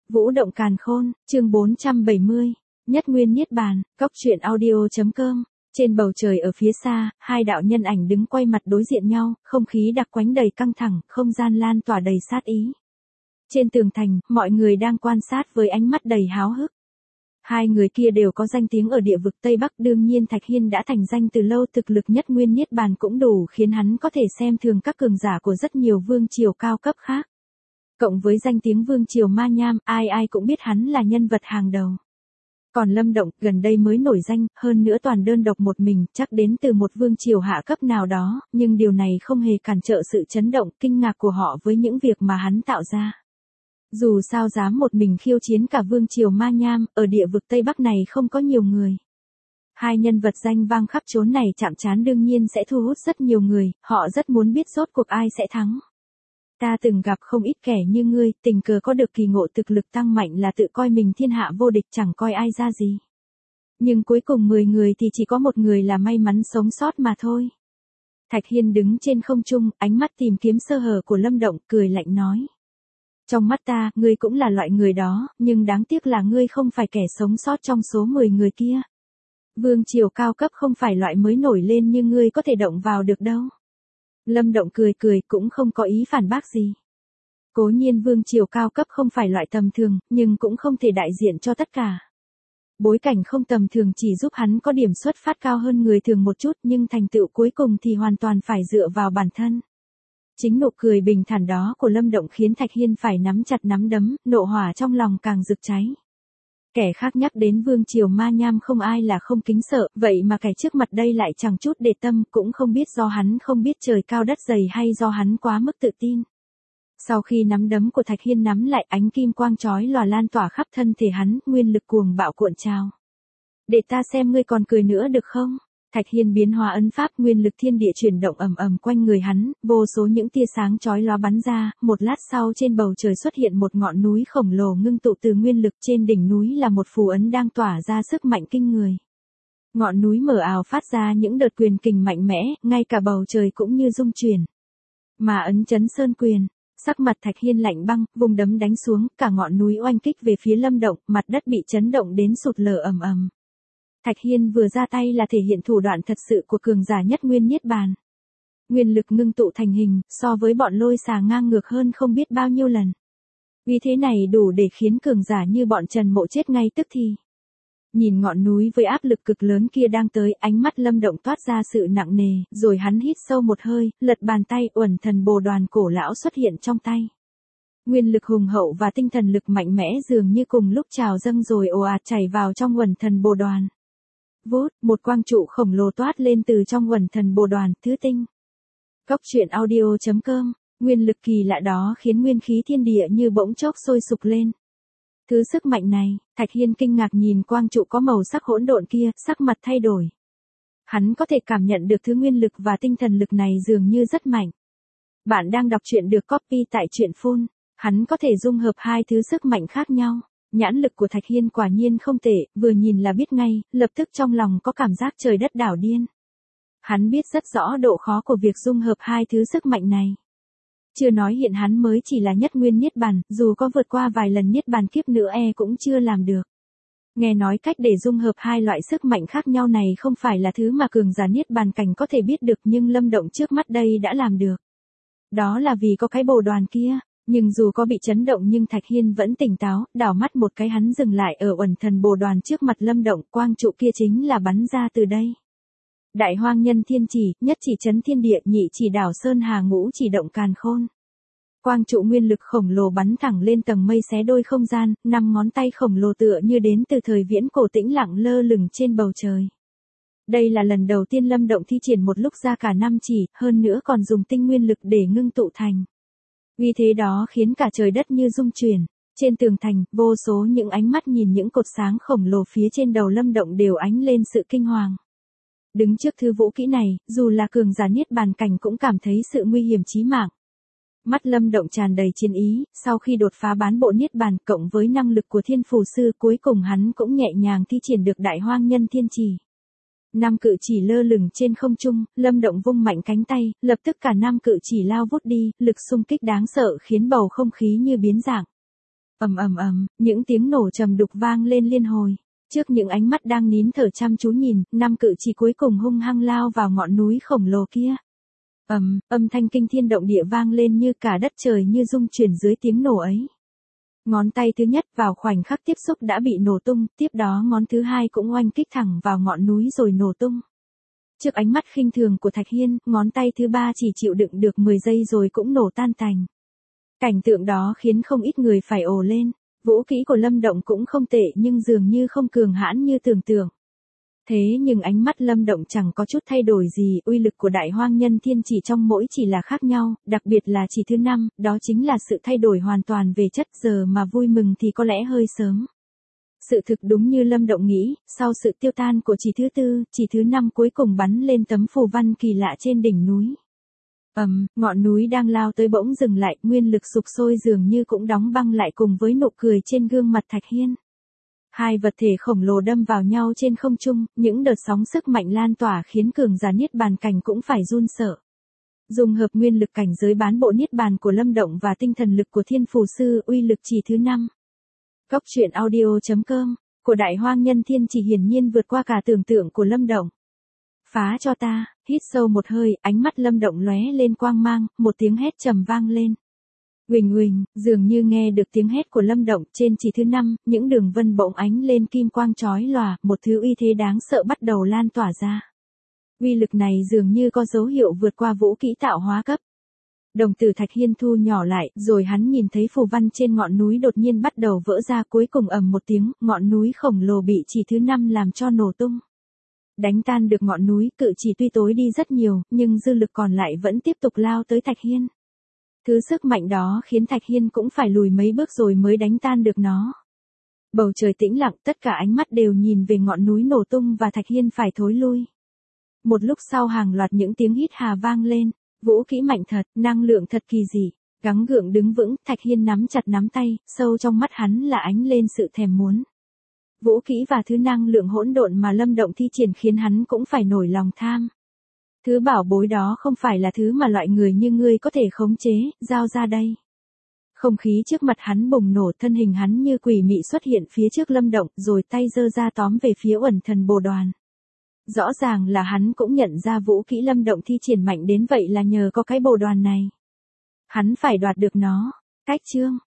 Vũ động càn khôn, chương 470, Nhất Nguyên Niết Bàn, Cóc truyện audio.com. Trên bầu trời ở phía xa, hai đạo nhân ảnh đứng quay mặt đối diện nhau, không khí đặc quánh đầy căng thẳng, không gian lan tỏa đầy sát ý. Trên tường thành, mọi người đang quan sát với ánh mắt đầy háo hức. Hai người kia đều có danh tiếng ở địa vực Tây Bắc, đương nhiên Thạch Hiên đã thành danh từ lâu, thực lực Nhất Nguyên Niết Bàn cũng đủ khiến hắn có thể xem thường các cường giả của rất nhiều vương triều cao cấp khác. Cộng với danh tiếng vương triều Ma Nham, ai ai cũng biết hắn là nhân vật hàng đầu. Còn Lâm Động, gần đây mới nổi danh, hơn nữa toàn đơn độc một mình, chắc đến từ một vương triều hạ cấp nào đó, nhưng điều này không hề cản trở sự chấn động, kinh ngạc của họ với những việc mà hắn tạo ra. Dù sao dám một mình khiêu chiến cả vương triều Ma Nham, ở địa vực Tây Bắc này không có nhiều người. Hai nhân vật danh vang khắp chốn này chạm trán đương nhiên sẽ thu hút rất nhiều người, họ rất muốn biết rốt cuộc ai sẽ thắng. Ta từng gặp không ít kẻ như ngươi, tình cờ có được kỳ ngộ thực lực tăng mạnh là tự coi mình thiên hạ vô địch, chẳng coi ai ra gì. Nhưng cuối cùng 10 người thì chỉ có một người là may mắn sống sót mà thôi. Thạch Hiên đứng trên không trung, ánh mắt tìm kiếm sơ hở của Lâm Động, cười lạnh nói. Trong mắt ta, ngươi cũng là loại người đó, nhưng đáng tiếc là ngươi không phải kẻ sống sót trong số 10 người kia. Vương triều cao cấp không phải loại mới nổi lên như ngươi có thể động vào được đâu. Lâm Động cười cười cũng không có ý phản bác gì. Cố nhiên vương triều cao cấp không phải loại tầm thường, nhưng cũng không thể đại diện cho tất cả. Bối cảnh không tầm thường chỉ giúp hắn có điểm xuất phát cao hơn người thường một chút, nhưng thành tựu cuối cùng thì hoàn toàn phải dựa vào bản thân. Chính nụ cười bình thản đó của Lâm Động khiến Thạch Hiên phải nắm chặt nắm đấm, nộ hỏa trong lòng càng rực cháy. Kẻ khác nhắc đến vương triều Ma Nham không ai là không kính sợ, vậy mà kẻ trước mặt đây lại chẳng chút để tâm, cũng không biết do hắn không biết trời cao đất dày hay do hắn quá mức tự tin. Sau khi nắm đấm của Thạch Hiên nắm lại, ánh kim quang chói lòa lan tỏa khắp thân thể hắn, nguyên lực cuồng bạo cuộn trào. Để ta xem ngươi còn cười nữa được không? Thạch Hiên biến hóa ấn pháp, nguyên lực thiên địa chuyển động ầm ầm quanh người hắn, vô số những tia sáng chói lóa bắn ra, một lát sau trên bầu trời xuất hiện một ngọn núi khổng lồ ngưng tụ từ nguyên lực, trên đỉnh núi là một phù ấn đang tỏa ra sức mạnh kinh người. Ngọn núi mờ ảo phát ra những đợt quyền kình mạnh mẽ, ngay cả bầu trời cũng như rung chuyển. Mà ấn chấn sơn quyền, sắc mặt Thạch Hiên lạnh băng, vùng đấm đánh xuống, cả ngọn núi oanh kích về phía Lâm Động, mặt đất bị chấn động đến sụt lở ầm ầm. Thạch Hiên vừa ra tay là thể hiện thủ đoạn thật sự của cường giả Nhất Nguyên Niết Bàn. Nguyên lực ngưng tụ thành hình, so với bọn lôi xà ngang ngược hơn không biết bao nhiêu lần. Vì thế này đủ để khiến cường giả như bọn Trần Mộ chết ngay tức thì. Nhìn ngọn núi với áp lực cực lớn kia đang tới, ánh mắt Lâm Động toát ra sự nặng nề, rồi hắn hít sâu một hơi, lật bàn tay, uẩn thần bồ đoàn cổ lão xuất hiện trong tay. Nguyên lực hùng hậu và tinh thần lực mạnh mẽ dường như cùng lúc trào dâng rồi ồ ạt chảy vào trong uẩn thần bồ đoàn. Vút, một quang trụ khổng lồ toát lên từ trong uẩn thần bồ đoàn, thứ tinh. Cóc truyện audio.com, nguyên lực kỳ lạ đó khiến nguyên khí thiên địa như bỗng chốc sôi sục lên. Thứ sức mạnh này, Thạch Hiên kinh ngạc nhìn quang trụ có màu sắc hỗn độn kia, sắc mặt thay đổi. Hắn có thể cảm nhận được thứ nguyên lực và tinh thần lực này dường như rất mạnh. Bạn đang đọc truyện được copy tại truyện Phun, hắn có thể dung hợp hai thứ sức mạnh khác nhau. Nhãn lực của Thạch Hiên quả nhiên không tệ, vừa nhìn là biết ngay, lập tức trong lòng có cảm giác trời đất đảo điên. Hắn biết rất rõ độ khó của việc dung hợp hai thứ sức mạnh này. Chưa nói hiện hắn mới chỉ là Nhất Nguyên Niết Bàn, dù có vượt qua vài lần Niết Bàn kiếp nữa cũng chưa làm được. Nghe nói cách để dung hợp hai loại sức mạnh khác nhau này không phải là thứ mà cường giả Niết Bàn cảnh có thể biết được, nhưng Lâm Động trước mắt đây đã làm được. Đó là vì có cái bồ đoàn kia. Nhưng dù có bị chấn động nhưng Thạch Hiên vẫn tỉnh táo, đảo mắt một cái hắn dừng lại ở uẩn thần bồ đoàn trước mặt Lâm Động, quang trụ kia chính là bắn ra từ đây. Đại hoang nhân thiên chỉ, nhất chỉ chấn thiên địa, nhị chỉ đảo sơn hà, ngũ chỉ động càn khôn. Quang trụ nguyên lực khổng lồ bắn thẳng lên tầng mây xé đôi không gian, 5 ngón tay khổng lồ tựa như đến từ thời viễn cổ tĩnh lặng lơ lửng trên bầu trời. Đây là lần đầu tiên Lâm Động thi triển một lúc ra cả 5 chỉ, hơn nữa còn dùng tinh nguyên lực để ngưng tụ thành. Vì thế đó khiến cả trời đất như rung chuyển. Trên tường thành, vô số những ánh mắt nhìn những cột sáng khổng lồ phía trên đầu Lâm Động đều ánh lên sự kinh hoàng. Đứng trước thứ vũ kỹ này, dù là cường giả Niết Bàn cảnh cũng cảm thấy sự nguy hiểm chí mạng. Mắt Lâm Động tràn đầy chiến ý, sau khi đột phá bán bộ Niết Bàn cộng với năng lực của Thiên Phù Sư, cuối cùng hắn cũng nhẹ nhàng thi triển được Đại Hoang Nhân Thiên Chỉ. 5 cự chỉ lơ lửng trên không trung, Lâm Động vung mạnh cánh tay, lập tức cả 5 cự chỉ lao vút đi, lực xung kích đáng sợ khiến bầu không khí như biến dạng. Ầm ầm ầm, những tiếng nổ trầm đục vang lên liên hồi. Trước những ánh mắt đang nín thở chăm chú nhìn, 5 cự chỉ cuối cùng hung hăng lao vào ngọn núi khổng lồ kia. Âm thanh kinh thiên động địa vang lên như cả đất trời như rung chuyển dưới tiếng nổ ấy. Ngón tay thứ nhất vào khoảnh khắc tiếp xúc đã bị nổ tung, tiếp đó ngón thứ hai cũng oanh kích thẳng vào ngọn núi rồi nổ tung. Trước ánh mắt khinh thường của Thạch Hiên, ngón tay thứ ba chỉ chịu đựng được 10 giây rồi cũng nổ tan tành. Cảnh tượng đó khiến không ít người phải ồ lên. Vũ kỹ của Lâm Động cũng không tệ nhưng dường như không cường hãn như tưởng tượng. Thế nhưng ánh mắt Lâm Động chẳng có chút thay đổi gì, uy lực của Đại Hoang Nhân Thiên chỉ trong mỗi chỉ là khác nhau, đặc biệt là chỉ thứ 5, đó chính là sự thay đổi hoàn toàn về chất, giờ mà vui mừng thì có lẽ hơi sớm. Sự thực đúng như Lâm Động nghĩ, sau sự tiêu tan của chỉ thứ 4, chỉ thứ 5 cuối cùng bắn lên tấm phù văn kỳ lạ trên đỉnh núi. Ngọn núi đang lao tới bỗng dừng lại, nguyên lực sục sôi dường như cũng đóng băng lại cùng với nụ cười trên gương mặt Thạch Hiên. Hai vật thể khổng lồ đâm vào nhau trên không trung, những đợt sóng sức mạnh lan tỏa khiến cường giả Niết Bàn cảnh cũng phải run sợ. Dùng hợp nguyên lực cảnh giới bán bộ Niết Bàn của Lâm Động và tinh thần lực của Thiên Phù Sư, uy lực chỉ thứ 5. Góc truyện audio.com của Đại Hoang Nhân Thiên chỉ hiển nhiên vượt qua cả tưởng tượng của Lâm Động. Phá cho ta, hít sâu một hơi, ánh mắt Lâm Động lóe lên quang mang, một tiếng hét trầm vang lên. Huỳnh huỳnh, dường như nghe được tiếng hét của Lâm Động, trên chỉ thứ 5, những đường vân bỗng ánh lên kim quang chói lòa, một thứ uy thế đáng sợ bắt đầu lan tỏa ra. Uy lực này dường như có dấu hiệu vượt qua vũ kỹ tạo hóa cấp. Đồng tử Thạch Hiên thu nhỏ lại, rồi hắn nhìn thấy phù văn trên ngọn núi đột nhiên bắt đầu vỡ ra, cuối cùng ầm một tiếng, ngọn núi khổng lồ bị chỉ thứ 5 làm cho nổ tung. Đánh tan được ngọn núi, cự chỉ tuy tối đi rất nhiều, nhưng dư lực còn lại vẫn tiếp tục lao tới Thạch Hiên. Thứ sức mạnh đó khiến Thạch Hiên cũng phải lùi mấy bước rồi mới đánh tan được nó. Bầu trời tĩnh lặng, tất cả ánh mắt đều nhìn về ngọn núi nổ tung và Thạch Hiên phải thối lui. Một lúc sau hàng loạt những tiếng hít hà vang lên, vũ kỹ mạnh thật, năng lượng thật kỳ dị. Gắng gượng đứng vững, Thạch Hiên nắm chặt nắm tay, sâu trong mắt hắn là ánh lên sự thèm muốn. Vũ kỹ và thứ năng lượng hỗn độn mà Lâm Động thi triển khiến hắn cũng phải nổi lòng tham. Thứ bảo bối đó không phải là thứ mà loại người như ngươi có thể khống chế, giao ra đây. Không khí trước mặt hắn bùng nổ, thân hình hắn như quỷ mị xuất hiện phía trước Lâm Động, rồi tay giơ ra tóm về phía Uẩn Thần Bồ Đoàn. Rõ ràng là hắn cũng nhận ra vũ kỹ Lâm Động thi triển mạnh đến vậy là nhờ có cái bồ đoàn này. Hắn phải đoạt được nó. Cách chương